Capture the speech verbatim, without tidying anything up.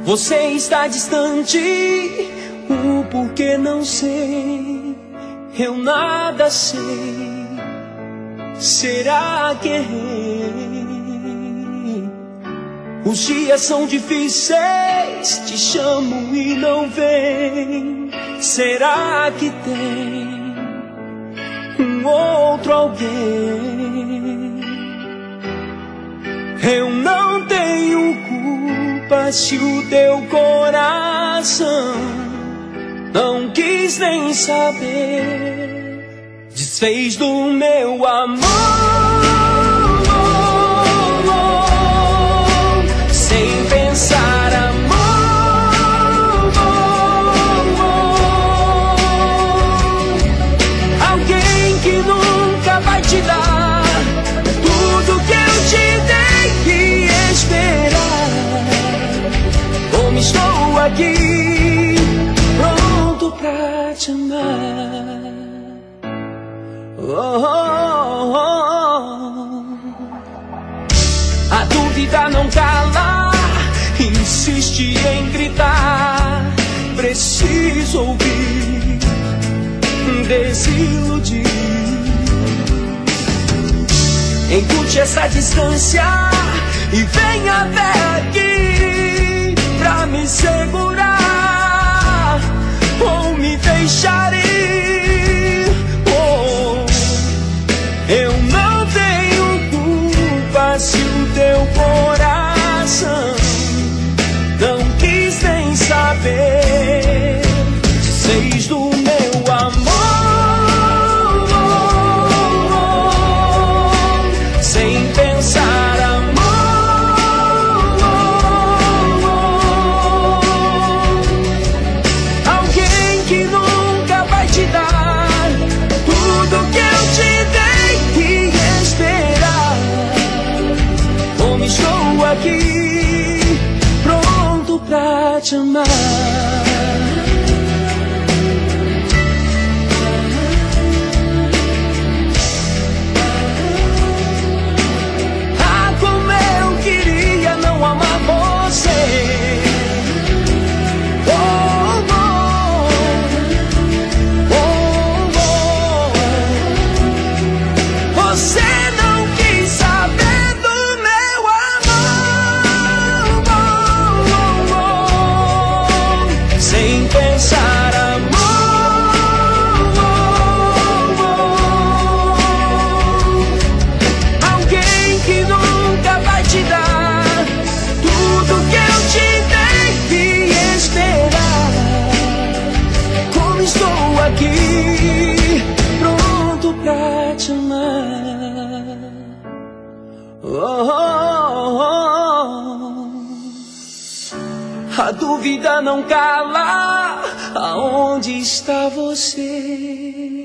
Você está distante, o porquê não sei, eu nada sei. Será que errei? Os dias são difíceis, te chamo e não vem. Será que tem um outro alguém? Eu não tenho culpa se o teu coração não quis nem saber, desfez do meu amor, sem pensar, amor. Alguém que nunca vai te dar tudo que eu te dei e esperar. Como estou aqui, pronto pra te amar. Oh, oh, oh. A dúvida não cala, insiste em gritar. Preciso ouvir, desiludir. Encurte essa distância e venha até aqui pra me segurar ou me deixar ir. Oh, eu não tenho culpa se o teu coração não quis nem saber, desfez do meu amor, sem pensar, amor. Alguém que nunca vai te dar tudo que eu te dei e esperar. Como estou aqui, pronto pra te amar. Ah, como eu queria não amar você. Oh, oh, oh, oh. Você não quis saber do meu amor, oh, oh, oh. Sem pensar, amor, oh, oh. Alguém que nunca vai te dar tudo que eu te dei e esperar. Como estou aqui, pronto pra te amar. Oh, oh, oh. A dúvida não cala, aonde está você?